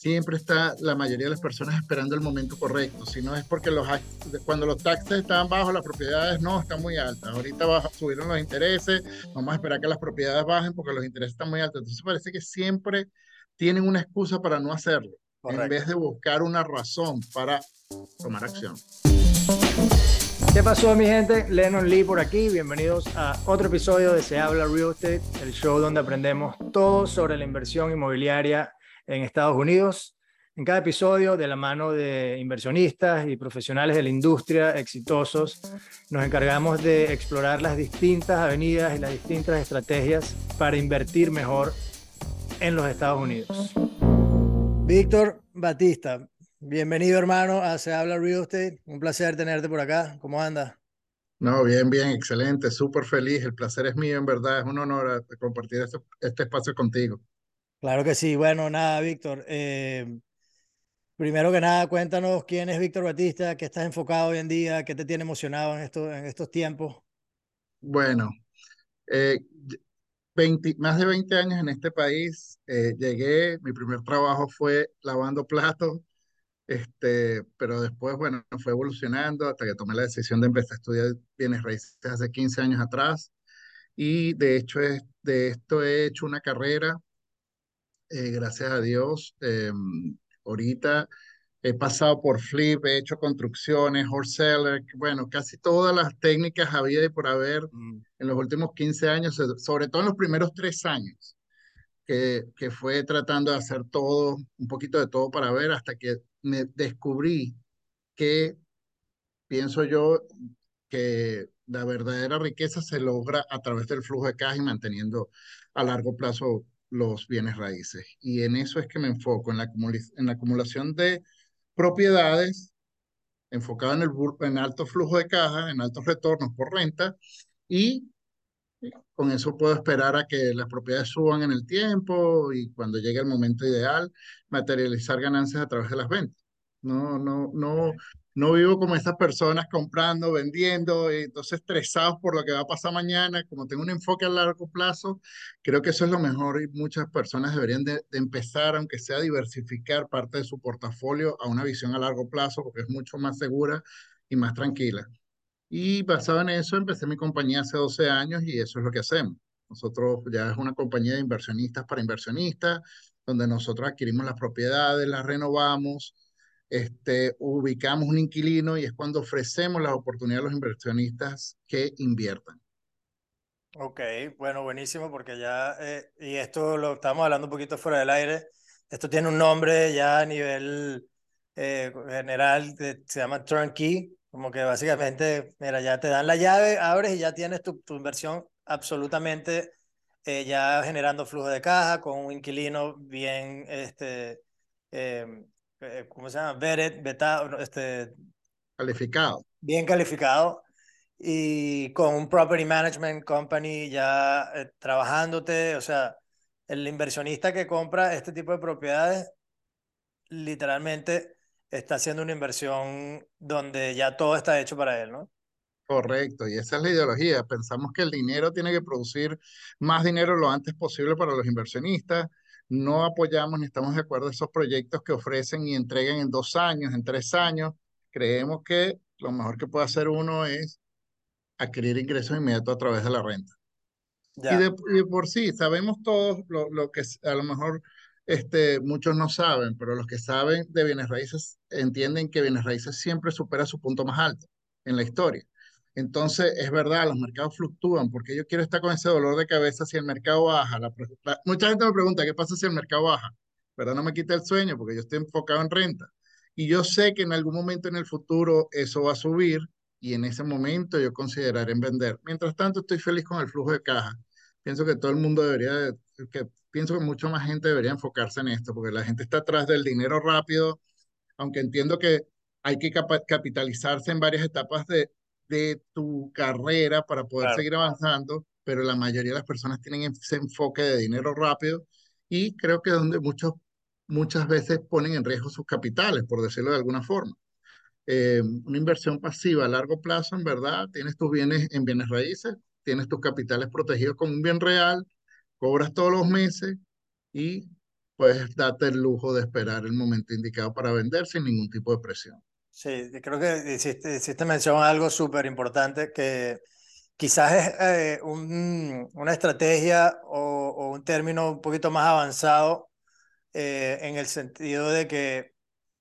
siempre está la mayoría de las personas esperando el momento correcto. Si no es porque cuando los taxes estaban bajos, las propiedades no están muy altas. Ahorita subieron los intereses, vamos a esperar que las propiedades bajen porque los intereses están muy altos. Entonces parece que siempre tienen una excusa para no hacerlo, en vez Correcto. de buscar una razón para tomar acción. ¿Qué pasó, mi gente? Lennon Lee por aquí. Bienvenidos a otro episodio de Se Habla Real Estate, el show donde aprendemos todo sobre la inversión inmobiliaria en Estados Unidos. En cada episodio, de la mano de inversionistas y profesionales de la industria exitosos, nos encargamos de explorar las distintas avenidas y las distintas estrategias para invertir mejor en los Estados Unidos. Víctor Batista, bienvenido, hermano, a Se Habla Real Estate. Un placer tenerte por acá. ¿Cómo andas? No, bien, bien, excelente, súper feliz. El placer es mío, en verdad. Es un honor compartir este espacio contigo. Claro que sí. Bueno, nada, Víctor. Primero que nada, cuéntanos quién es Víctor Batista, qué estás enfocado hoy en día, qué te tiene emocionado en estos tiempos. Bueno, eh, más de 20 años en este país. Llegué, mi primer trabajo fue lavando platos, pero después, bueno, fue evolucionando hasta que tomé la decisión de empezar a estudiar bienes raíces hace 15 años atrás. Y de hecho, de esto he hecho una carrera, gracias a Dios. Ahorita he pasado por flip, he hecho construcciones, wholesaler, bueno, casi todas las técnicas había y por haber Mm. en los últimos 15 años, sobre todo en los primeros 3 años, que fue tratando de hacer todo, un poquito de todo para ver, hasta que me descubrí que pienso yo que la verdadera riqueza se logra a través del flujo de caja y manteniendo a largo plazo los bienes raíces. Y en eso es que me enfoco, en la acumulación de propiedades, enfocado en alto flujo de caja, en altos retornos por renta, y con eso puedo esperar a que las propiedades suban en el tiempo y cuando llegue el momento ideal, materializar ganancias a través de las ventas. No, no, no, no vivo como esas personas comprando, vendiendo, y entonces estresados por lo que va a pasar mañana. Como tengo un enfoque a largo plazo, creo que eso es lo mejor y muchas personas deberían de empezar, aunque sea a diversificar parte de su portafolio a una visión a largo plazo, porque es mucho más segura y más tranquila. Y basado en eso, empecé mi compañía hace 12 años y eso es lo que hacemos. Nosotros ya es una compañía de inversionistas para inversionistas, donde nosotros adquirimos las propiedades, las renovamos, ubicamos un inquilino y es cuando ofrecemos las oportunidades a los inversionistas que inviertan. Ok, bueno, buenísimo, porque ya, y esto lo estamos hablando un poquito fuera del aire, esto tiene un nombre ya a nivel general, se llama turnkey, como que básicamente, mira, ya te dan la llave, abres y ya tienes tu inversión absolutamente ya generando flujo de caja con un inquilino bien, eh, ¿cómo se llama? Vetted, vetado, no, Calificado. bien calificado y con un property management company ya trabajándote, o sea, el inversionista que compra este tipo de propiedades literalmente está haciendo una inversión donde ya todo está hecho para él, ¿no? Correcto, y esa es la ideología. Pensamos que el dinero tiene que producir más dinero lo antes posible para los inversionistas. No apoyamos ni estamos de acuerdo en esos proyectos que ofrecen y entregan en 2 años, en 3 años. Creemos que lo mejor que puede hacer uno es adquirir ingresos inmediatos a través de la renta. Ya, Y de por sí, sabemos todos lo que a lo mejor muchos no saben, pero los que saben de bienes raíces entienden que bienes raíces siempre supera su punto más alto en la historia. Entonces, es verdad, los mercados fluctúan, porque yo quiero estar con ese dolor de cabeza si el mercado baja. Mucha gente me pregunta, ¿qué pasa si el mercado baja? ¿Verdad? No me quita el sueño, porque yo estoy enfocado en renta. Y yo sé que en algún momento en el futuro eso va a subir y en ese momento yo consideraré en vender. Mientras tanto, estoy feliz con el flujo de caja. Pienso que todo el mundo pienso que mucha más gente debería enfocarse en esto, porque la gente está atrás del dinero rápido, aunque entiendo que hay que capitalizarse en varias etapas de tu carrera para poder claro. seguir avanzando, pero la mayoría de las personas tienen ese enfoque de dinero rápido y creo que es donde muchas veces ponen en riesgo sus capitales, por decirlo de alguna forma. Una inversión pasiva a largo plazo, en verdad, tienes tus bienes en bienes raíces, tienes tus capitales protegidos con un bien real, cobras todos los meses y puedes darte el lujo de esperar el momento indicado para vender sin ningún tipo de presión. Sí, creo que hiciste mención a algo súper importante que quizás es una estrategia o un término un poquito más avanzado en el sentido de que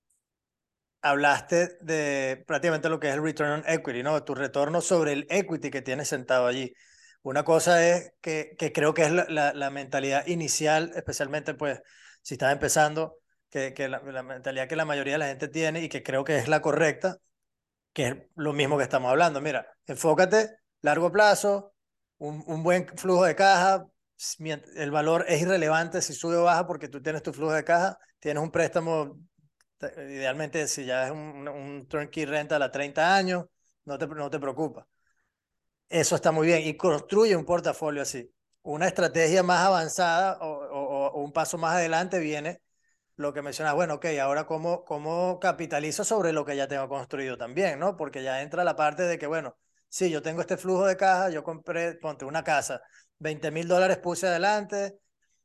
hablaste de prácticamente lo que es el return on equity, ¿no? Tu retorno sobre el equity que tienes sentado allí. Una cosa es que creo que es la mentalidad inicial, especialmente pues si estás empezando, que la mentalidad que la mayoría de la gente tiene y que creo que es la correcta, que es lo mismo que estamos hablando. Mira, enfócate, largo plazo, un buen flujo de caja, el valor es irrelevante si sube o baja porque tú tienes tu flujo de caja, tienes un préstamo, idealmente si ya es un turnkey renta a 30 años, no te preocupa. Eso está muy bien y construye un portafolio así. Una estrategia más avanzada o un paso más adelante viene lo que mencionas, bueno, ok, ahora cómo capitalizo sobre lo que ya tengo construido también, ¿no? Porque ya entra la parte de que, bueno, sí, yo tengo este flujo de caja, yo compré, ponte una casa, $20,000 puse adelante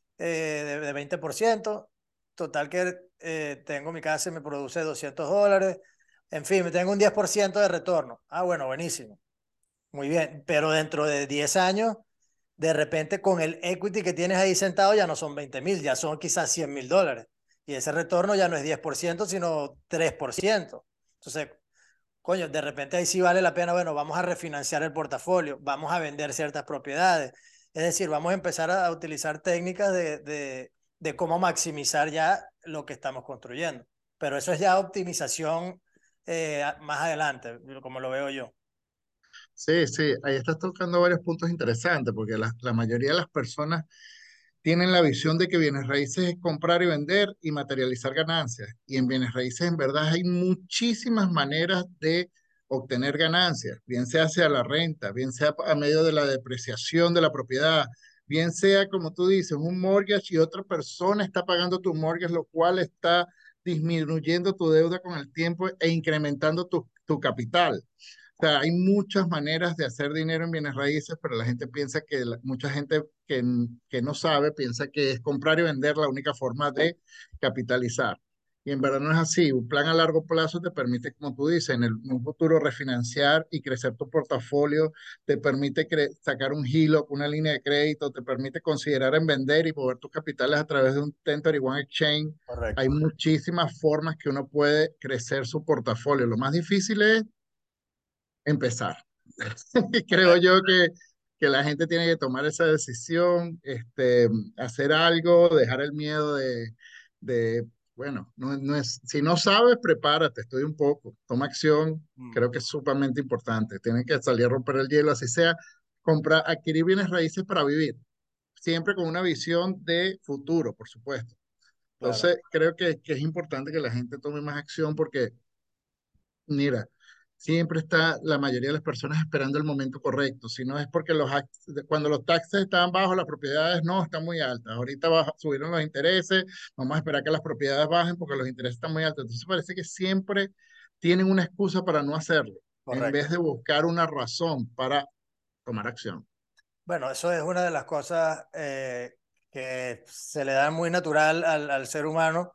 de 20%, total que tengo mi casa y me produce $200, en fin, me tengo un 10% de retorno. Ah, bueno, buenísimo, muy bien, pero dentro de 10 años de repente con el equity que tienes ahí sentado ya no son 20,000, ya son quizás $100,000. Y ese retorno ya no es 10%, sino 3%. Entonces, coño, de repente ahí sí vale la pena, bueno, vamos a refinanciar el portafolio, vamos a vender ciertas propiedades. Es decir, vamos a empezar a utilizar técnicas de cómo maximizar ya lo que estamos construyendo. Pero eso es ya optimización más adelante, como lo veo yo. Sí, sí, ahí estás tocando varios puntos interesantes, porque la mayoría de las personas tienen la visión de que bienes raíces es comprar y vender y materializar ganancias. Y en bienes raíces en verdad hay muchísimas maneras de obtener ganancias, bien sea hacia la renta, bien sea a medio de la depreciación de la propiedad, bien sea, como tú dices, un mortgage y otra persona está pagando tu mortgage, lo cual está disminuyendo tu deuda con el tiempo e incrementando tu capital. O sea, hay muchas maneras de hacer dinero en bienes raíces, pero la gente piensa que, mucha gente que no sabe, piensa que es comprar y vender la única forma de capitalizar. Y en verdad no es así. Un plan a largo plazo te permite, como tú dices, en un futuro refinanciar y crecer tu portafolio, te permite sacar un HELOC, una línea de crédito, te permite considerar en vender y mover tus capitales a través de un 1031 exchange. Hay Correcto. muchísimas formas que uno puede crecer su portafolio. Lo más difícil es empezar. Creo yo que la gente tiene que tomar esa decisión, hacer algo, dejar el miedo bueno, no es, si no sabes, prepárate, estudia un poco, toma acción, Mm, creo que es sumamente importante. Tienen que salir a romper el hielo, así sea, comprar, adquirir bienes raíces para vivir, siempre con una visión de futuro, por supuesto. claro. Entonces, creo que es importante que la gente tome más acción porque mira, siempre está la mayoría de las personas esperando el momento correcto. Si no es porque cuando los taxes estaban bajos, las propiedades no están muy altas. Ahorita subieron los intereses, vamos a esperar que las propiedades bajen porque los intereses están muy altos. Entonces parece que siempre tienen una excusa para no hacerlo, en vez Correcto. de buscar una razón para tomar acción. Bueno, eso es una de las cosas que se le da muy natural al ser humano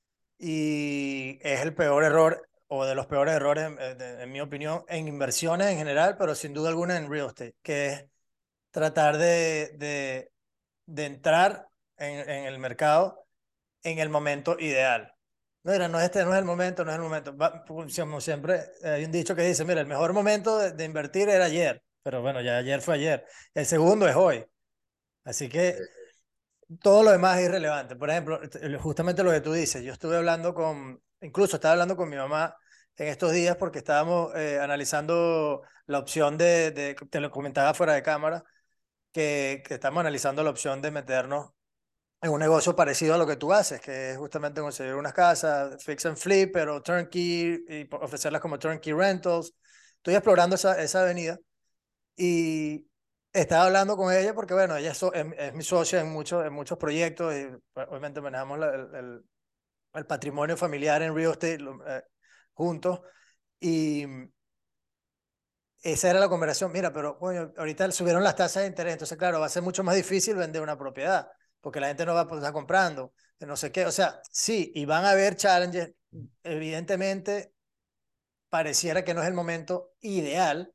y es el peor error o de los peores errores, en mi opinión, en inversiones en general, pero sin duda alguna en real estate, que es tratar de entrar en el mercado en el momento ideal. No, mira, no, este no es el momento, no es el momento. Como siempre, hay un dicho que dice, mira, el mejor momento de invertir era ayer, pero bueno, ya ayer fue ayer. El segundo es hoy. Así que todo lo demás es irrelevante. Por ejemplo, justamente lo que tú dices, yo estuve hablando incluso estaba hablando con mi mamá en estos días porque estábamos analizando la opción te lo comentaba fuera de cámara, que estamos analizando la opción de meternos en un negocio parecido a lo que tú haces, que es justamente conseguir unas casas, fix and flip, pero turnkey, y ofrecerlas como turnkey rentals. Estoy explorando esa avenida y estaba hablando con ella porque, bueno, ella es mi socia en muchos proyectos y pues, obviamente manejamos el patrimonio familiar en real estate juntos. Y esa era la conversación. Mira, pero coño, ahorita subieron las tasas de interés, entonces, claro, va a ser mucho más difícil vender una propiedad porque la gente no va a estar comprando. no sé qué. O sea, sí, y van a haber challenges. Evidentemente, pareciera que no es el momento ideal,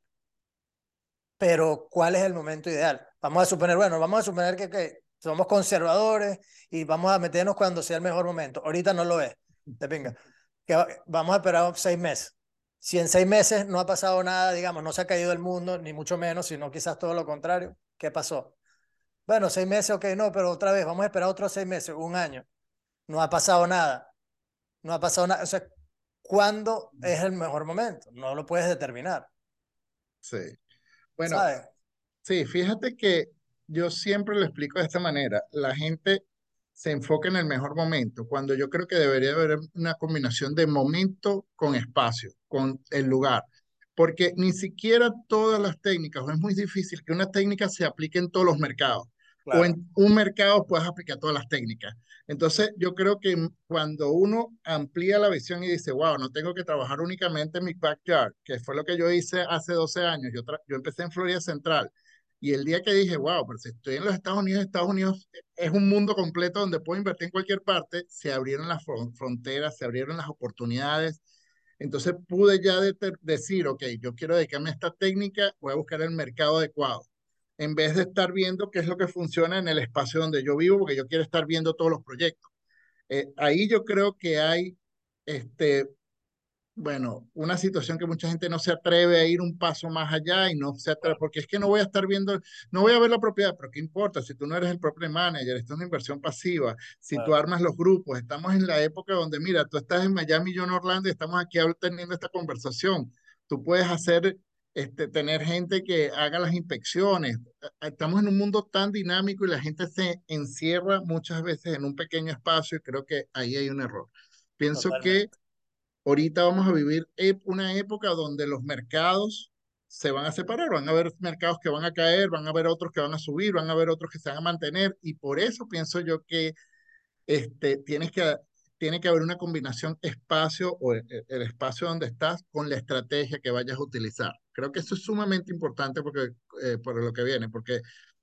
pero ¿cuál es el momento ideal? Vamos a suponer, bueno, vamos a suponer que somos conservadores y vamos a meternos cuando sea el mejor momento. Ahorita no lo es, de pinga. Vamos a esperar 6 meses. Si en 6 meses no ha pasado nada, digamos, no se ha caído el mundo, ni mucho menos, sino quizás todo lo contrario, ¿qué pasó? Bueno, 6 meses, ok, no, pero otra vez, vamos a esperar otros 6 meses, un año. No ha pasado nada, no ha pasado nada. O sea, ¿cuándo es el mejor momento? No lo puedes determinar, Sí. Bueno, ¿sabes? sí, fíjate que yo siempre lo explico de esta manera. La gente se enfoca en el mejor momento, cuando yo creo que debería haber una combinación de momento con espacio, con el lugar. Porque ni siquiera todas las técnicas, o es muy difícil que una técnica se aplique en todos los mercados, o Claro, en un mercado puedas aplicar todas las técnicas. Entonces, yo creo que cuando uno amplía la visión y dice, wow, no tengo que trabajar únicamente en mi backyard, que fue lo que yo hice hace 12 años, yo empecé en Florida Central. Y el día que dije, wow, pero si estoy en los Estados Unidos es un mundo completo donde puedo invertir en cualquier parte, se abrieron las fronteras, se abrieron las oportunidades. Entonces pude ya decir, ok, yo quiero dedicarme a esta técnica, voy a buscar el mercado adecuado, en vez de estar viendo qué es lo que funciona en el espacio donde yo vivo, porque yo quiero estar viendo todos los proyectos. Ahí yo creo que hay este, bueno, una situación que mucha gente no se atreve a ir un paso más allá y no se atreve, claro, porque es que no voy a estar viendo, no voy a ver la propiedad, pero ¿qué importa? Si tú no eres el property manager, esto es una inversión pasiva, si tú claro, armas los grupos, estamos en la época donde, mira, tú estás en Miami, yo en Orlando y estamos aquí teniendo esta conversación. Tú puedes hacer, tener gente que haga las inspecciones. Estamos en un mundo tan dinámico y la gente se encierra muchas veces en un pequeño espacio y creo que ahí hay un error. Pienso que totalmente. ahorita vamos a vivir una época donde los mercados se van a separar, van a haber mercados que van a caer, van a haber otros que van a subir, van a haber otros que se van a mantener y por eso pienso yo que este, tienes que, tiene que haber una combinación espacio o el espacio donde estás con la estrategia que vayas a utilizar. Creo que eso es sumamente importante porque, por lo que viene, porque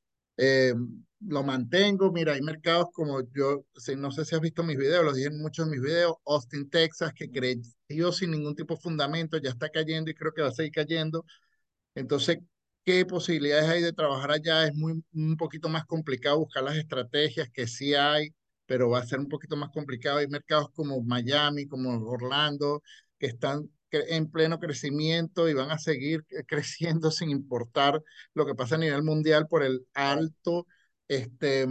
eh, lo mantengo. Mira, hay mercados como yo, no sé si has visto mis videos, los dije en muchos de mis videos, Austin, Texas, que creció sin ningún tipo de fundamento, ya está cayendo y creo que va a seguir cayendo. Entonces, ¿qué posibilidades hay de trabajar allá? Es un poquito más complicado buscar las estrategias que sí hay, pero va a ser un poquito más complicado. Hay mercados como Miami, como Orlando, que están en pleno crecimiento y van a seguir creciendo sin importar lo que pasa a nivel mundial por el Claro, alto, este,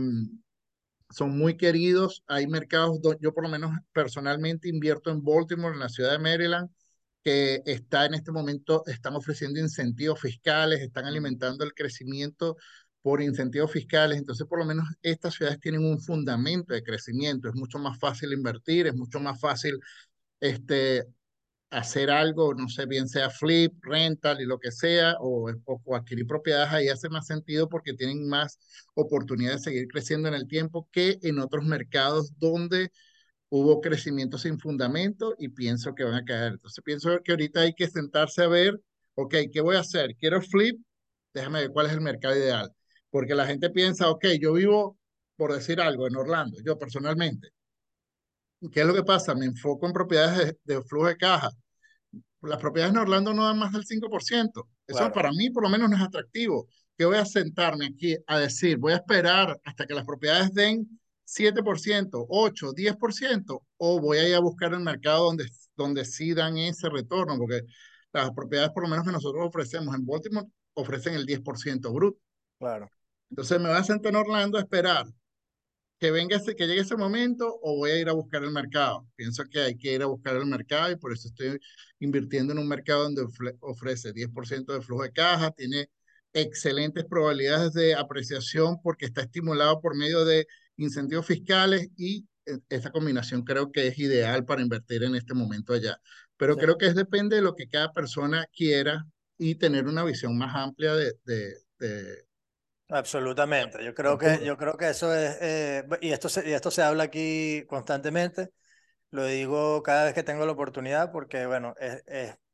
son muy queridos. Hay mercados, yo por lo menos personalmente invierto en Baltimore, en la ciudad de Maryland, que está en este momento, están ofreciendo incentivos fiscales, están alimentando el crecimiento por incentivos fiscales. Entonces, por lo menos estas ciudades tienen un fundamento de crecimiento. Es mucho más fácil invertir, es mucho más fácil este, hacer algo, no sé, bien sea flip, rental y lo que sea, o adquirir propiedades ahí hace más sentido porque tienen más oportunidad de seguir creciendo en el tiempo que en otros mercados donde hubo crecimiento sin fundamento y pienso que van a caer. Entonces pienso que ahorita hay que sentarse a ver, ok, ¿qué voy a hacer? ¿Quiero flip? Déjame ver cuál es el mercado ideal. Porque la gente piensa, ok, yo vivo, por decir algo, en Orlando, yo personalmente. ¿Qué es lo que pasa? Me enfoco en propiedades de flujo de caja. Las propiedades en Orlando no dan más del 5%. Eso claro, para mí por lo menos no es atractivo. Que voy a sentarme aquí a decir, voy a esperar hasta que las propiedades den 7%, 8, 10%, o voy a ir a buscar el mercado donde sí dan ese retorno, porque las propiedades por lo menos que nosotros ofrecemos en Baltimore ofrecen el 10% bruto. claro. Entonces me voy a sentar en Orlando a esperar que venga que llegue ese momento o voy a ir a buscar el mercado. Pienso que hay que ir a buscar el mercado y por eso estoy invirtiendo en un mercado donde ofrece 10% de flujo de caja, tiene excelentes probabilidades de apreciación porque está estimulado por medio de incentivos fiscales y esa combinación creo que es ideal para invertir en este momento allá. Pero Sí, creo que depende de lo que cada persona quiera y tener una visión más amplia absolutamente. futuro. Yo creo que eso es, y esto se habla aquí constantemente. Lo digo cada vez que tengo la oportunidad porque, bueno,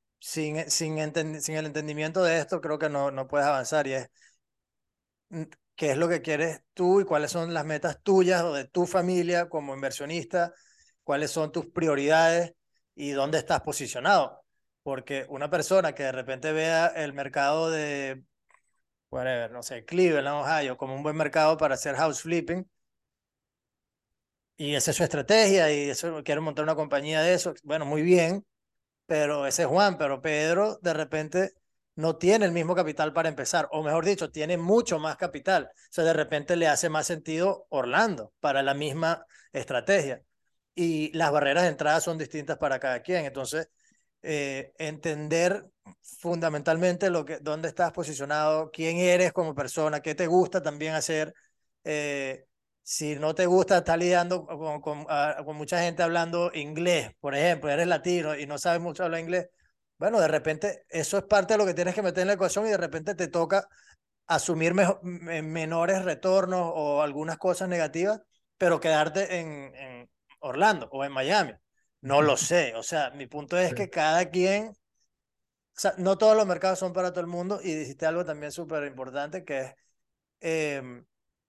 sin el entendimiento de esto, creo que no puedes avanzar. Y es, qué es lo que quieres tú y cuáles son las metas tuyas o de tu familia como inversionista, cuáles son tus prioridades y dónde estás posicionado. Porque una persona que de repente vea el mercado de, whatever, no sé, Cleveland, Ohio, como un buen mercado para hacer house flipping, y esa es su estrategia, y eso quiere montar una compañía de eso, bueno, muy bien, pero ese es Juan, pero Pedro de repente no tiene el mismo capital para empezar, o mejor dicho, tiene mucho más capital. O sea, de repente le hace más sentido Orlando para la misma estrategia. Y las barreras de entrada son distintas para cada quien. Entonces, entender fundamentalmente dónde estás posicionado, quién eres como persona, qué te gusta también hacer. Eh, si no te gusta estar lidiando con mucha gente hablando inglés, por ejemplo, eres latino y no sabes mucho hablar inglés, bueno, de repente eso es parte de lo que tienes que meter en la ecuación y de repente te toca asumir menores retornos o algunas cosas negativas, pero quedarte en Orlando o en Miami. No lo sé, o sea, mi punto es Sí, que cada quien, o sea, no todos los mercados son para todo el mundo y dijiste algo también súper importante que es eh,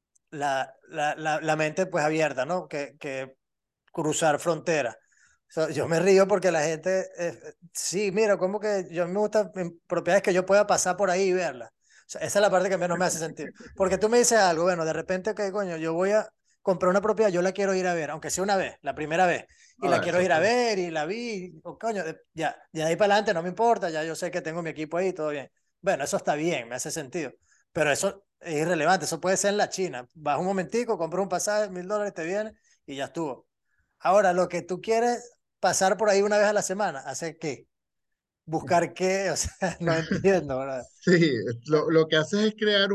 la mente pues abierta, ¿no? Que cruzar fronteras. O sea, yo me río porque la gente, sí, mira, como que yo me gusta propiedades que yo pueda pasar por ahí y verlas. O sea, esa es la parte que menos me hace sentido. Porque tú me dices algo, bueno, de repente, que coño, yo voy a comprar una propiedad, yo la quiero ir a ver, aunque sea una vez, la primera vez, y la ahora, quiero eso ir a está. ver y la vi, o coño, ya, de ahí para adelante no me importa, ya yo sé que tengo mi equipo ahí, todo bien. Bueno, eso está bien, me hace sentido, pero eso es irrelevante, eso puede ser en la China. Vas un momentico, compras un pasaje, $1,000, te viene y ya estuvo. Ahora, lo que tú quieres pasar por ahí una vez a la semana, ¿hacer qué? ¿Buscar qué? O sea, no entiendo, ¿verdad? Sí, lo que haces es crear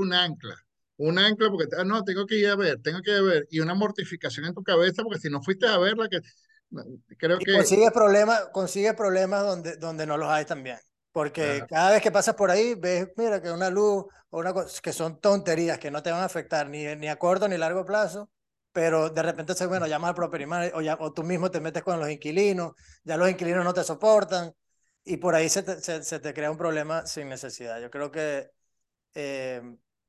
un ancla porque no, tengo que ir a ver, tengo que ir a ver, y una mortificación en tu cabeza porque si no fuiste a verla, que no, creo Y que, consigues problemas donde no los hay también. Porque claro, cada vez que pasas por ahí, ves, mira, que una luz o una cosa, que son tonterías que no te van a afectar ni a corto ni a largo plazo, pero de repente, bueno, llamas al property manager o tú mismo te metes con los inquilinos, ya los inquilinos no te soportan y por ahí se te crea un problema sin necesidad. Yo creo que eh,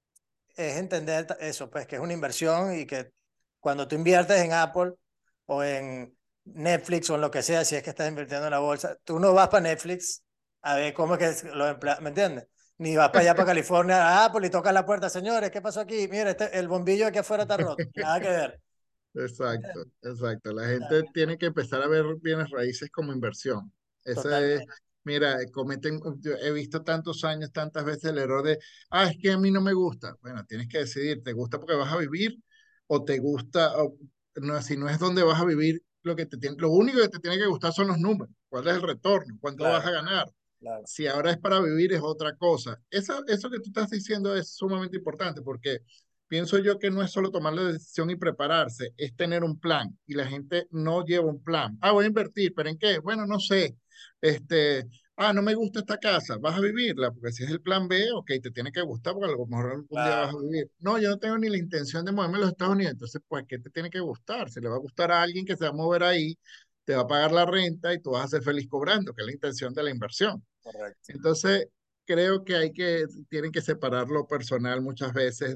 es entender eso, pues que es una inversión y que cuando tú inviertes en Apple o en Netflix o en lo que sea, si es que estás invirtiendo en la bolsa, tú no vas para Netflix a ver cómo es que lo empleas, ¿me entiendes? Ni vas para allá, para California, a Apple y tocas la puerta, señores, ¿qué pasó aquí? Mire, el bombillo aquí afuera está roto, nada que ver. exacto, exacto. La gente tiene que empezar a ver bienes raíces como inversión. Ese es, Totalmente. mira, yo he visto tantos años, tantas veces el error de, es que a mí no me gusta. Bueno, tienes que decidir, ¿te gusta porque vas a vivir o te gusta, no, si no es donde vas a vivir, lo único que te tiene que gustar son los números, cuál es el retorno, cuánto vas a Claro, ganar. claro. Si ahora es para vivir es otra cosa. Eso que tú estás diciendo es sumamente importante porque pienso yo que no es solo tomar la decisión y prepararse, es tener un plan. Y la gente no lleva un plan. Voy a invertir, ¿pero en qué? Bueno, no sé. Este, no me gusta esta casa, vas a vivirla, porque si es el plan B, ok, te tiene que gustar, porque a lo mejor algún día vas Claro, a vivir. No, yo no tengo ni la intención de moverme a los Estados Unidos, entonces, pues, ¿qué te tiene que gustar? Se le va a gustar a alguien que se va a mover ahí, te va a pagar la renta y tú vas a ser feliz cobrando, que es la intención de la inversión. correcto. Entonces, creo que tienen que separar lo personal muchas veces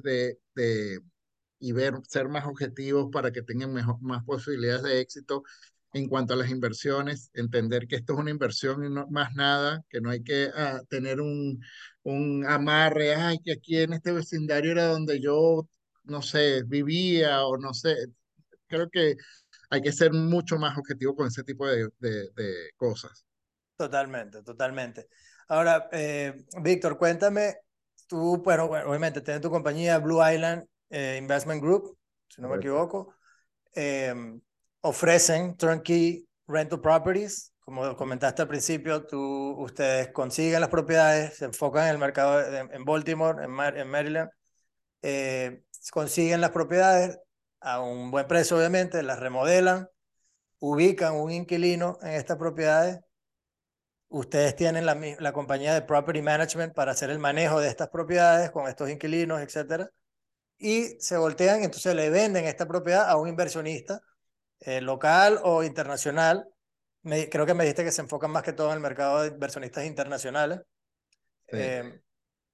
y ser más objetivos para que tengan más posibilidades de éxito en cuanto a las inversiones, entender que esto es una inversión y no más nada, que no hay que tener un amarre, que aquí en este vecindario era donde yo, no sé, vivía o no sé. Creo que hay que ser mucho más objetivo con ese tipo de cosas. Totalmente, totalmente. Ahora, Víctor, cuéntame, tú, bueno, obviamente tienes tu compañía Blue Island Investment Group, si no me Correcto. equivoco, eh, ofrecen turnkey rental properties, como comentaste al principio, ustedes consiguen las propiedades, se enfocan en el mercado en Baltimore, en Maryland, consiguen las propiedades a un buen precio, obviamente, las remodelan, ubican un inquilino en estas propiedades. Ustedes tienen la compañía de property management para hacer el manejo de estas propiedades con estos inquilinos, etcétera, y se voltean, entonces le venden esta propiedad a un inversionista local o internacional. Creo que me dijiste que se enfocan más que todo en el mercado de inversionistas internacionales. Sí. Eh,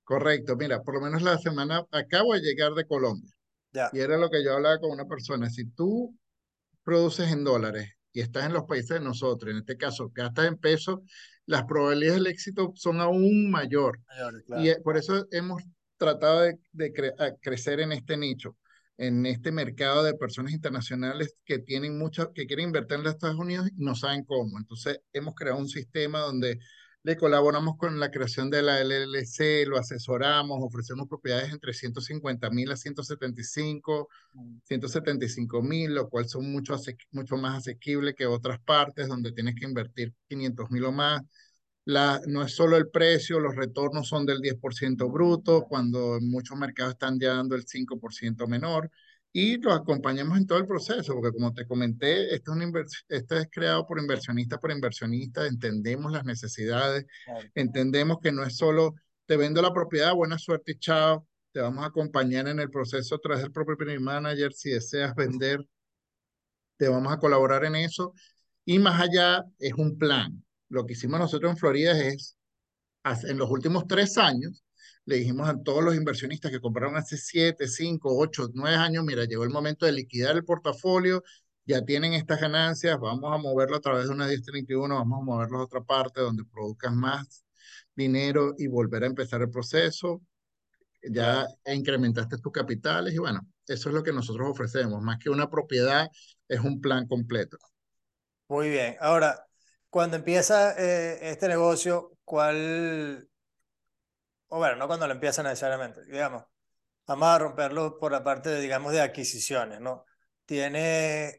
correcto. Mira, por lo menos la semana, acabo de llegar de Colombia Ya, y era lo que yo hablaba con una persona. Si tú produces en dólares y estás en los países de nosotros, en este caso gastas en pesos, las probabilidades del éxito son aún mayor. señores, Y claro. por eso hemos tratado de crecer en este nicho, en este mercado de personas internacionales que tienen mucho, que quieren invertir en los Estados Unidos y no saben cómo. Entonces hemos creado un sistema donde le colaboramos con la creación de la LLC, lo asesoramos, ofrecemos propiedades entre 150.000 a 175, Mm, 175.000, lo cual son mucho más asequible que otras partes donde tienes que invertir 500.000 o más. No es solo el precio, los retornos son del 10% bruto, cuando en muchos mercados están ya dando el 5% menor. Y los acompañamos en todo el proceso, porque como te comenté, esto es creado por inversionistas, entendemos las necesidades, claro. entendemos que no es solo te vendo la propiedad, buena suerte y chao, te vamos a acompañar en el proceso a través del property manager, si deseas vender, te vamos a colaborar en eso. Y más allá es un plan. Lo que hicimos nosotros en Florida es en los últimos 3 años, le dijimos a todos los inversionistas que compraron hace 7, 5, 8, 9 años, mira, llegó el momento de liquidar el portafolio, ya tienen estas ganancias, vamos a moverlo a través de una 1031, vamos a moverlo a otra parte donde produzcas más dinero y volver a empezar el proceso. Claro. Ya incrementaste tus capitales y bueno, eso es lo que nosotros ofrecemos, más que una propiedad, es un plan completo. Muy bien. Ahora, cuando empieza este negocio, ¿cuál, o bueno, no cuando lo empieza necesariamente, digamos, vamos a romperlo por la parte de, digamos, de adquisiciones, ¿no? Tiene,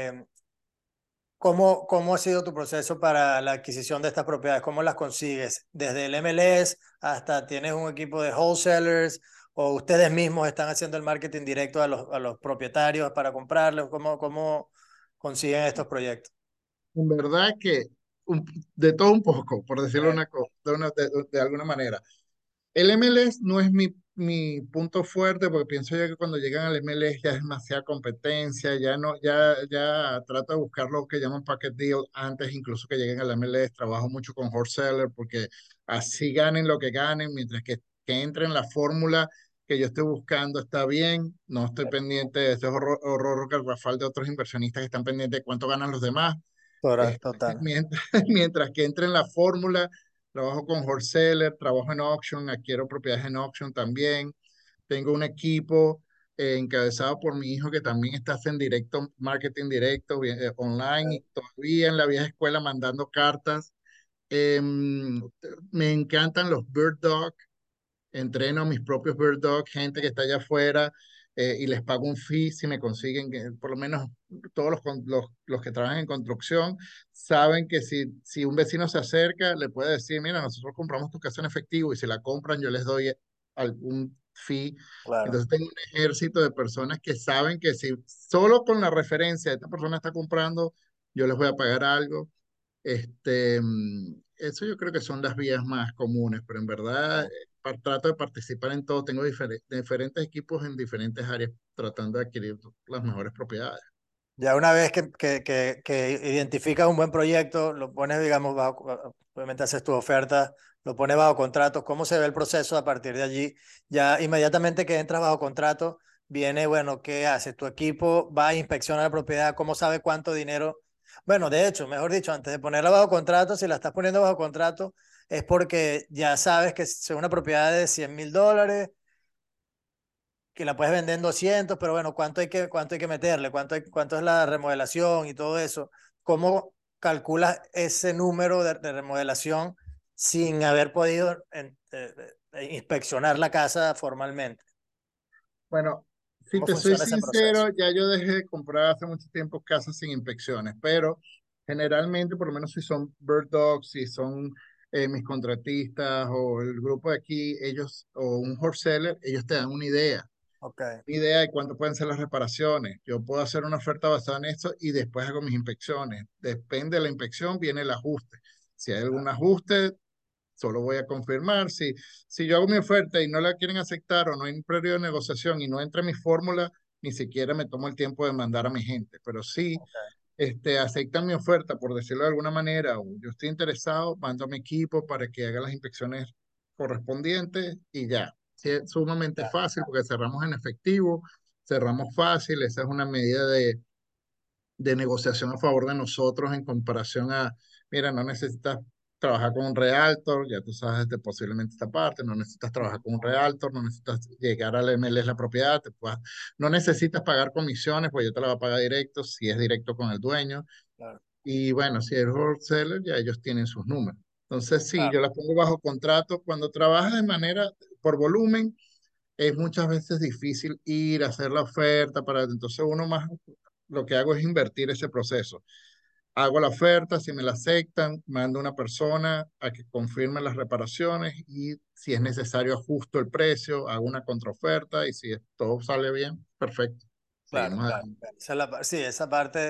¿cómo ha sido tu proceso para la adquisición de estas propiedades? ¿Cómo las consigues? Desde el MLS hasta tienes un equipo de wholesalers o ustedes mismos están haciendo el marketing directo a los propietarios para comprarlos. ¿Cómo consiguen estos proyectos? En verdad que un- de todo un poco, por decirlo Ok, de alguna manera. El MLS no es mi punto fuerte porque pienso yo que cuando llegan al MLS ya es demasiada competencia, ya no, ya trato de buscar lo que llaman package deal antes incluso que lleguen al MLS. Trabajo mucho con wholesaler porque así ganen lo que ganen, mientras que entre en la fórmula que yo estoy buscando está bien. No estoy pendiente de ese horror garrafal de otros inversionistas que están pendientes de cuánto ganan los demás. total, Este, total. mientras que entre en la fórmula, trabajo con wholesaler, trabajo en auction, adquiero propiedades en auction también. Tengo un equipo encabezado por mi hijo que también está en directo, marketing directo, online y todavía en la vieja escuela mandando cartas. Em, Me encantan los Bird Dog. Entreno a mis propios Bird Dog, gente que está allá afuera, y les pago un fee si me consiguen, por lo menos todos los que trabajan en construcción saben que si un vecino se acerca, le puede decir, mira, nosotros compramos tu casa en efectivo y si la compran yo les doy algún fee. Claro. Entonces tengo un ejército de personas que saben que si solo con la referencia de esta persona está comprando, yo les voy a pagar algo. Eso yo creo que son las vías más comunes, pero en verdad trato de participar en todo. Tengo diferentes equipos en diferentes áreas tratando de adquirir las mejores propiedades. Ya una vez que identificas un buen proyecto, lo pones, digamos, obviamente haces tu oferta, lo pones bajo contrato, ¿cómo se ve el proceso a partir de allí? Ya inmediatamente que entras bajo contrato, viene, bueno, ¿qué haces? Tu equipo va a inspeccionar la propiedad, ¿cómo sabe cuánto dinero? Bueno, de hecho, mejor dicho, antes de ponerla bajo contrato, si la estás poniendo bajo contrato, es porque ya sabes que es una propiedad de $100,000 que la puedes vender en 200, pero bueno, cuánto hay que meterle? ¿Cuánto es la remodelación y todo eso? ¿Cómo calculas ese número de remodelación sin haber podido inspeccionar la casa formalmente? Bueno, si ¿Cómo te soy funciona ese proceso? sincero, ya yo dejé de comprar hace mucho tiempo casas sin inspecciones, pero generalmente, por lo menos si son Bird Dogs, si son mis contratistas o el grupo de aquí, ellos, o un wholesaler, ellos te dan Ok, una idea de cuánto pueden ser las reparaciones. Yo puedo hacer una oferta basada en eso y después hago mis inspecciones. Depende de la inspección, viene el ajuste. Si hay algún ajuste, solo voy a confirmar. Si yo hago mi oferta y no la quieren aceptar o no hay un periodo de negociación y no entra en mi fórmula, ni siquiera me tomo el tiempo de mandar a mi gente. Pero sí, ok. aceptan mi oferta, por decirlo de alguna manera, o yo estoy interesado, mando a mi equipo para que haga las inspecciones correspondientes y ya. Sí, es sumamente Ya, fácil porque cerramos en efectivo, cerramos fácil, esa es una medida de negociación a favor de nosotros en comparación a, mira, no necesitas trabajar con un realtor, ya tú sabes de posiblemente esta parte, no necesitas trabajar ujú, con un realtor, no necesitas llegar al MLS la propiedad, no necesitas pagar comisiones, pues yo te la voy a pagar directo si es directo con el dueño. claro, Y bueno, si es wholesaler, ya ellos tienen sus números. Entonces, sí, claro, yo las pongo bajo contrato. Cuando trabajas de manera por volumen, es muchas veces difícil ir a hacer la oferta para entonces uno más lo que hago es invertir ese proceso. Hago la oferta, si me la aceptan, mando una persona a que confirme las reparaciones y si es necesario ajusto el precio, hago una contraoferta y si todo sale bien, perfecto. claro, Seguimos claro. adelante. Esa es sí, esa parte,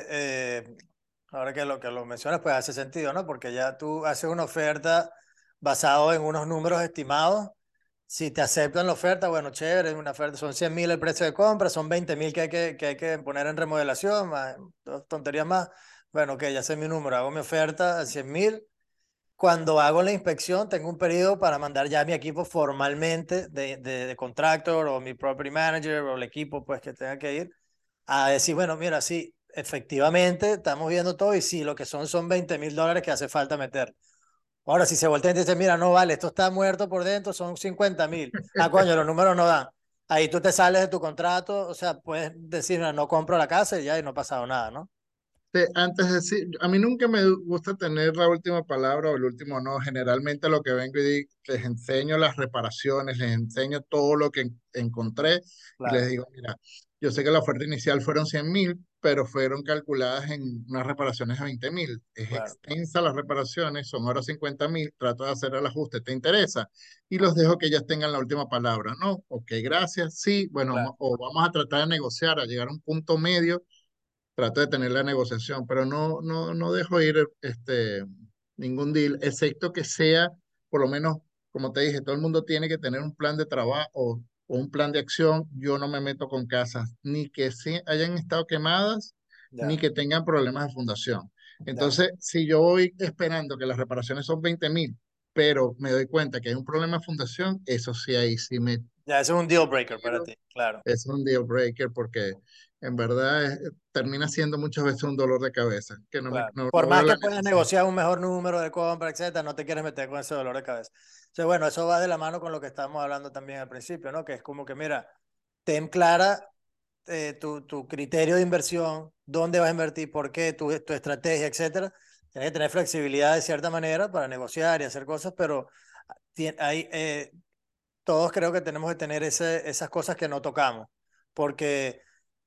ahora que lo mencionas, pues hace sentido, ¿no? Porque ya tú haces una oferta basado en unos números estimados. Si te aceptan la oferta, bueno, chévere, es una oferta, son 100.000 el precio de compra, son 20.000 que hay que poner en remodelación, más dos tonterías más. Bueno, ok, ya sé mi número, hago mi oferta a 100.000. Cuando hago la inspección, tengo un periodo para mandar ya a mi equipo formalmente de contractor o mi property manager o el equipo pues que tenga que ir a decir, bueno, mira, sí, efectivamente estamos viendo todo y sí, lo que son $20.000 que hace falta meter. Ahora, si se voltea y dice, mira, no vale, esto está muerto por dentro, son 50.000. Ah, coño, los números no dan. Ahí tú te sales de tu contrato, o sea, puedes decir, "No, no compro la casa y ya y no ha pasado nada, ¿no?" Antes de decir, a mí nunca me gusta tener la última palabra o el último no. Generalmente lo que vengo y les enseño las reparaciones, les enseño todo lo que encontré y les Claro, digo, mira, yo sé que la oferta inicial fueron 100.000, pero fueron calculadas en unas reparaciones de 20.000. Es claro, extensa las reparaciones, son ahora 50.000, trato de hacer el ajuste, ¿te interesa? Y los dejo que ellas tengan la última palabra. No, ok, gracias, sí, bueno, claro, o vamos a tratar de negociar, a llegar a un punto medio, trato de tener la negociación, pero no dejo ir ningún deal, excepto que sea, por lo menos, como te dije, todo el mundo tiene que tener un plan de trabajo o un plan de acción. Yo no me meto con casas, ni que hayan estado quemadas, ni ya, que tengan problemas de fundación. ya. Entonces, si yo voy esperando que las reparaciones son 20.000, pero me doy cuenta que hay un problema de fundación, eso sí, ahí sí me Ya, eso es un deal breaker para tiro, ti, claro, es un deal breaker porque en verdad termina siendo muchas veces un dolor de cabeza, que claro. no Por veo más la que puedas necesidad. negociar un mejor número de compra, etcétera, no te quieres meter con ese dolor de cabeza. Entonces, bueno, eso va de la mano con lo que estábamos hablando también al principio, ¿no? Que es como que, mira, ten clara tu criterio de inversión, dónde vas a invertir, por qué, tu estrategia, etcétera. Tienes que tener flexibilidad de cierta manera para negociar y hacer cosas, pero hay, todos creo que tenemos que tener esas cosas que no tocamos, porque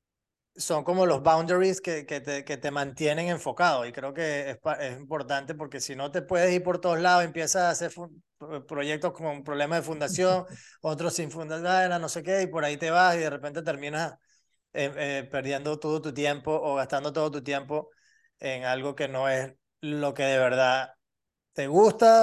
son como los boundaries que te mantienen enfocado y creo que es importante porque si no te puedes ir por todos lados, empiezas a hacer proyectos con problemas de fundación, otros sin fundación, no sé qué, y por ahí te vas y de repente terminas perdiendo todo tu tiempo o gastando todo tu tiempo en algo que no es lo que de verdad te gusta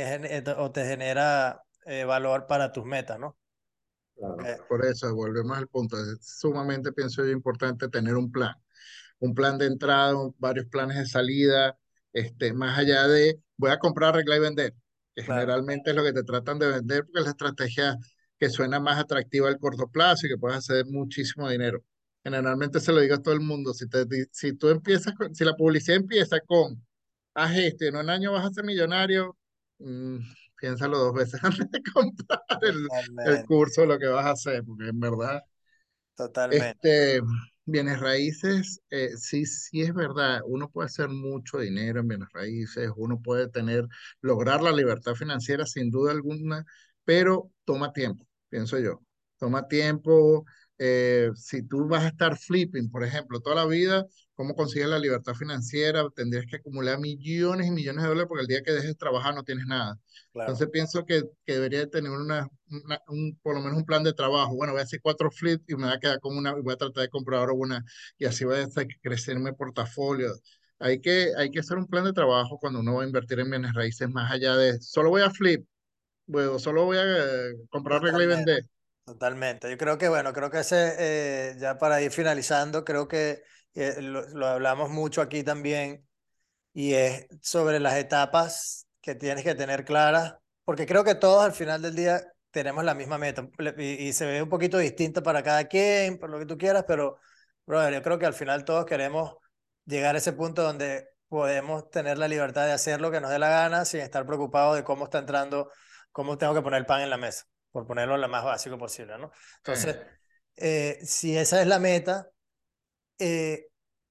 o te genera valor para tus metas, ¿no? Claro. Okay, Por eso, volvemos al punto. Es sumamente, pienso yo, importante tener un plan de entrada, varios planes de salida, más allá de voy a comprar, arreglar y vender, que claro, generalmente es lo que te tratan de vender porque es la estrategia que suena más atractiva al corto plazo y que puedes hacer muchísimo dinero. Generalmente se lo digo a todo el mundo, si tú empiezas si la publicidad empieza con haz esto y en un año vas a ser millonario, mm, piénsalo dos veces antes de comprar el totalmente, curso, lo que vas a hacer, porque en verdad totalmente, este, bienes raíces, sí, sí es verdad, uno puede hacer mucho dinero en bienes raíces, uno puede lograr la libertad financiera sin duda alguna, pero toma tiempo, pienso yo. Toma tiempo, si tú vas a estar flipping, por ejemplo, toda la vida, ¿cómo consigues la libertad financiera? Tendrías que acumular millones y millones de dólares porque el día que dejes de trabajar no tienes nada. claro. Entonces pienso que debería de tener por lo menos un plan de trabajo. Bueno, voy a hacer 4 flips y me voy a quedar con una, y voy a tratar de comprar ahora una, y así voy a hacer crecer mi portafolio. Hay que hacer un plan de trabajo cuando uno va a invertir en bienes raíces, más allá de solo voy a flip, bueno, solo voy a comprar, regla y Totalmente, vender. totalmente. Yo creo que, bueno, creo que ese, ya para ir finalizando, creo que lo hablamos mucho aquí también y es sobre las etapas que tienes que tener claras porque creo que todos al final del día tenemos la misma meta y se ve un poquito distinta para cada quien, por lo que tú quieras, pero, brother, yo creo que al final todos queremos llegar a ese punto donde podemos tener la libertad de hacer lo que nos dé la gana sin estar preocupados de cómo está entrando, cómo tengo que poner el pan en la mesa, por ponerlo lo más básico posible, ¿no? Entonces, Eh, si esa es la meta, eh,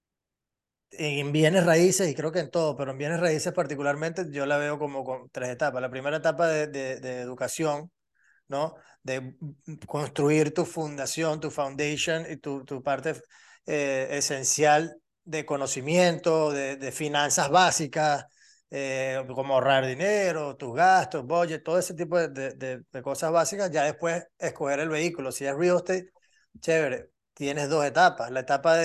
en bienes raíces, y creo que en todo, pero en bienes raíces particularmente, yo la veo como con tres etapas. La primera etapa de educación, ¿no? De construir tu fundación, tu foundation y tu parte esencial de conocimiento, de finanzas básicas, como ahorrar dinero, tus gastos, budget, todo ese tipo de cosas básicas. Ya después escoger el vehículo. Si es real estate, chévere. Tienes dos etapas. La etapa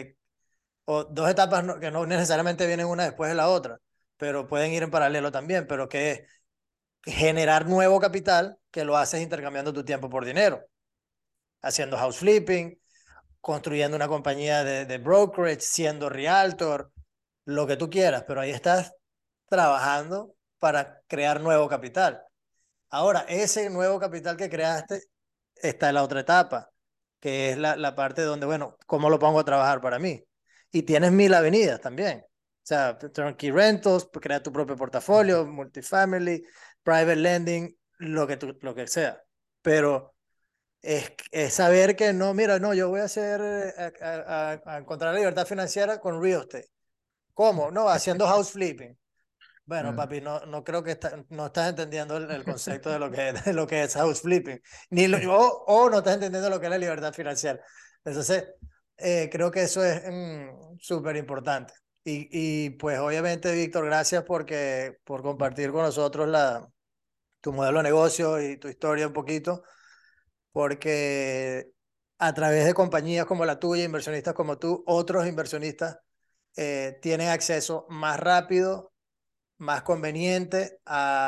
o dos etapas que no necesariamente vienen una después de la otra, pero pueden ir en paralelo también, pero que es generar nuevo capital que lo haces intercambiando tu tiempo por dinero, haciendo house flipping, construyendo una compañía de brokerage, siendo realtor, lo que tú quieras, pero ahí estás trabajando para crear nuevo capital. Ahora, ese nuevo capital que creaste está en la otra etapa, que es la parte donde, bueno, ¿cómo lo pongo a trabajar para mí? Y tienes mil avenidas también. O sea, turnkey rentals, crea tu propio portafolio, multifamily, private lending, lo que sea. Pero es saber que no, mira, no, yo voy a hacer, a encontrar la libertad financiera con real estate. ¿Cómo? No, haciendo house flipping. Bueno, eh, papi, no creo que no estás entendiendo el concepto de lo que es house flipping, o no estás entendiendo lo que es la libertad financiera. Entonces, creo que eso es súper importante. Pues obviamente, Víctor, gracias por compartir con nosotros tu modelo de negocio y tu historia un poquito, porque a través de compañías como la tuya, inversionistas como tú, otros inversionistas tienen acceso más rápido, más conveniente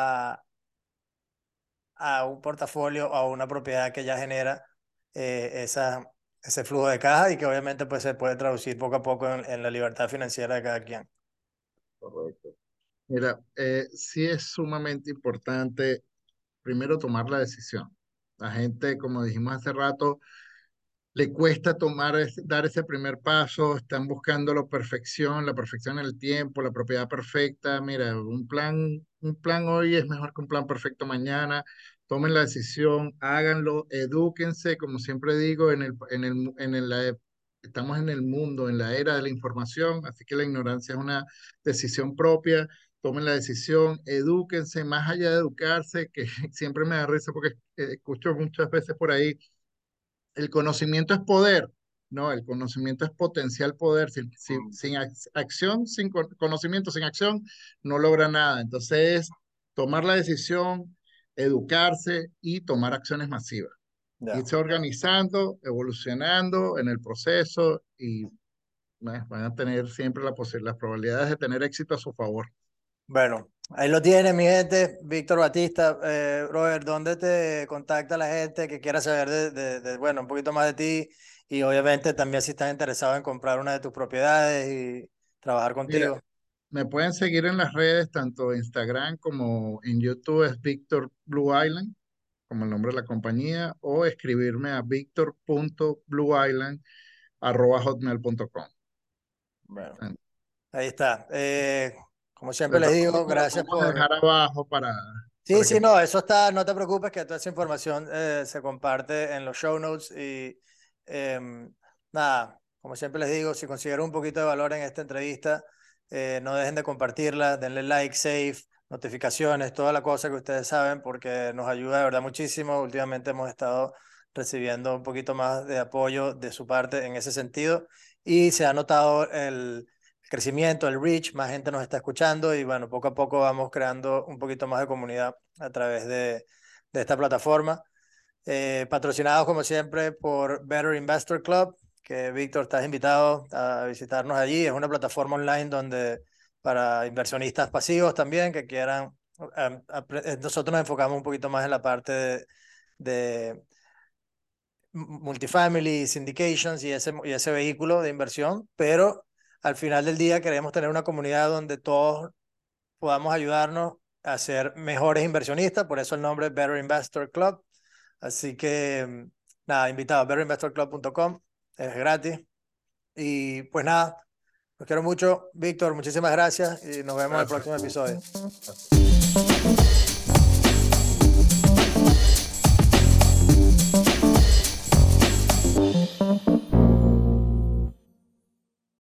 a un portafolio o a una propiedad que ya genera ese flujo de caja y que obviamente pues, se puede traducir poco a poco en la libertad financiera de cada quien. correcto. Mira, sí es sumamente importante primero tomar la decisión. La gente, como dijimos hace rato, le cuesta dar ese primer paso, están buscando la perfección en el tiempo, la propiedad perfecta. Mira, un plan hoy es mejor que un plan perfecto mañana. Tomen la decisión, háganlo, edúquense, como siempre digo, estamos en el mundo, en la era de la información, así que la ignorancia es una decisión propia. Tomen la decisión, edúquense, más allá de educarse, que siempre me da risa porque escucho muchas veces por ahí el conocimiento es poder, no, el conocimiento es potencial poder. Acción, conocimiento, sin acción, no logra nada. Entonces, tomar la decisión, educarse y tomar acciones masivas. Ya. Irse organizando, evolucionando en el proceso y van a tener siempre las probabilidades de tener éxito a su favor. Bueno, ahí lo tiene mi gente, Víctor Batista. Robert, ¿dónde te contacta la gente que quiera saber bueno, un poquito más de ti? Y obviamente también si estás interesado en comprar una de tus propiedades y trabajar Mira, contigo. me pueden seguir en las redes, tanto Instagram como en YouTube, es Víctor Blue Island, como el nombre de la compañía, o escribirme a victor.blueisland@hotmail.com. Bueno, ahí está. Como siempre De les todas formas, digo, te la gracias podemos por... dejar abajo Sí, para que sí, te... no, eso está, no te preocupes que toda esa información se comparte en los show notes y nada, como siempre les digo, si consiguieron un poquito de valor en esta entrevista, no dejen de compartirla, denle like, save, notificaciones, toda la cosa que ustedes saben, porque nos ayuda de verdad muchísimo. Últimamente hemos estado recibiendo un poquito más de apoyo de su parte en ese sentido y se ha notado el crecimiento, el reach, más gente nos está escuchando y bueno, poco a poco vamos creando un poquito más de comunidad a través de esta plataforma. Patrocinados como siempre por Better Investor Club, que Víctor, estás invitado a visitarnos allí. Es una plataforma online donde para inversionistas pasivos también que quieran, nosotros nos enfocamos un poquito más en la parte de multifamily, syndications y ese vehículo de inversión, pero al final del día queremos tener una comunidad donde todos podamos ayudarnos a ser mejores inversionistas, por eso el nombre Better Investor Club. Así que, nada, invitado a betterinvestorclub.com, es gratis. Y pues nada, los quiero mucho. Víctor, muchísimas gracias y nos vemos en el próximo episodio. Gracias.